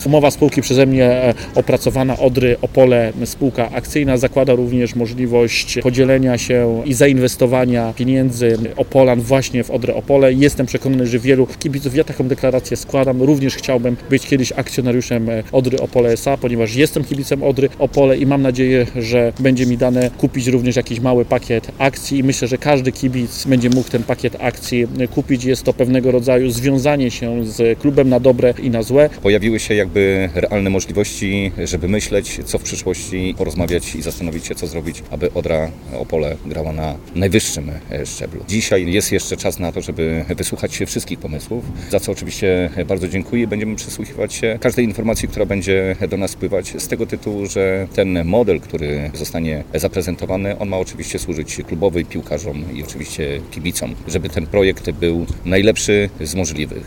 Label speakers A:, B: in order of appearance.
A: Umowa spółki przeze mnie opracowana Odry Opole, spółka akcyjna, zakłada również możliwość podzielenia się i zainwestowania pieniędzy Opolan właśnie w Odrę Opole. Jestem przekonany, że wielu kibiców, ja taką deklarację składam, również chciałbym być kiedyś akcjonariuszem Odry Opole S.A., ponieważ jestem kibicem Odry Opole i mam nadzieję, że będzie mi dane kupić również jakiś mały pakiet akcji i myślę, że każdy kibic będzie mógł ten pakiet akcji kupić. Jest to pewnego rodzaju związanie się z klubem na dobre i na złe.
B: Pojawiły się jakby realne możliwości, żeby myśleć, co w przyszłości, porozmawiać i zastanowić się, co zrobić, aby Odra Opole grała na najwyższym szczeblu. Dzisiaj jest jeszcze czas na to, żeby wysłuchać się wszystkich pomysłów, za co oczywiście bardzo dziękuję. Będziemy przysłuchiwać się każdej informacji, która będzie do nas spływać, z tego tytułu, że ten model, który zostanie zaprezentowany, on ma oczywiście służyć klubowi, piłkarzom i oczywiście kibicom, żeby ten projekt był najlepszy z możliwych.